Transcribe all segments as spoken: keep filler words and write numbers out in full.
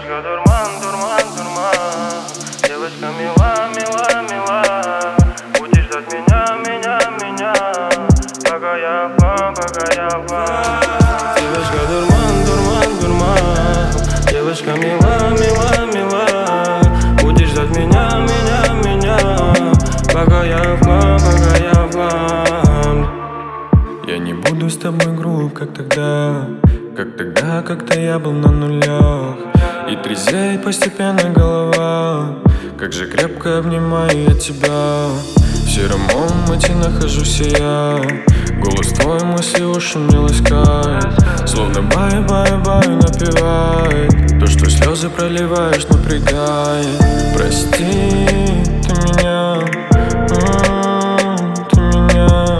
Девочка дурман, дурман, дурман. Девочка мила, мила, мила. Будешь ждать меня, меня, меня, пока я в вам, пока я в вам. Девочка дурман, дурман, дурман. Девочка мила, мила, мила. Будешь ждать меня, меня, меня, пока я в вам, пока я в вам. Я не буду с тобой груб, как тогда, как тогда, как-то я был на нулях. И трезвеет постепенно голова, как же крепко обнимаю я тебя. В сером омуте нахожусь я, голос твой мысли уши мне ласкает, словно бай-бай-бай напевает. То, что слезы проливаешь, напрягает. Прости ты меня, м-м, ты меня,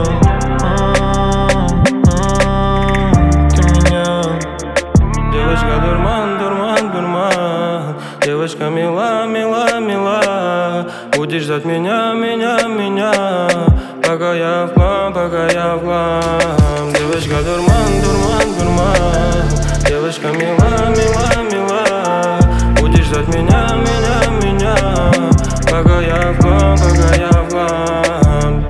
м-м, ты меня. Девочка дурман, дурман, дурман. Девочка мила, мила, мила. Будешь ждать меня, меня, меня, пока я в вам, пока я в вам. Девочка дурман, дурман, дурман. Девочка мила, мила, мила. Будешь ждать меня, меня, меня, пока я в вам, пока я в вам.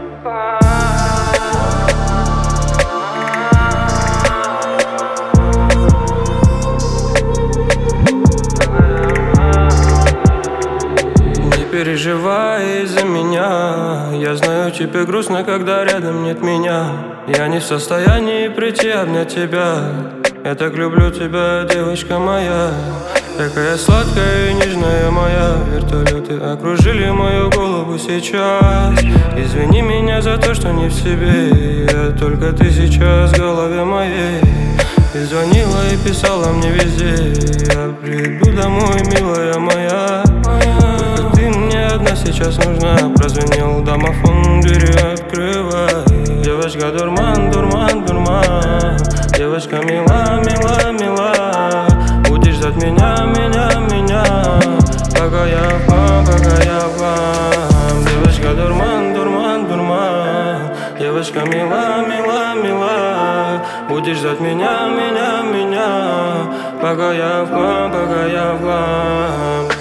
Не переживай из-за меня. Я знаю, тебе грустно, когда рядом нет меня. Я не в состоянии прийти обнять тебя. Я так люблю тебя, девочка моя. Такая сладкая и нежная моя. Вертолеты окружили мою голову сейчас. Извини меня за то, что не в себе. Я только ты сейчас в голове моей. Ты звонила и писала мне везде. Я приду домой, милая моя. Только ты мне одна сейчас нужна. Прозвенел домофон, двери открывай. Девочка дурман, дурман, дурман. Девочка мила, мила, мила. Будешь ждать меня, меня, меня, пока я в вам, пока я в вам. Девочка дурман, дурман, дурман. Девочка мила, мила, мила. Будешь ждать меня, меня, меня, пока я в вам, пока я в вам.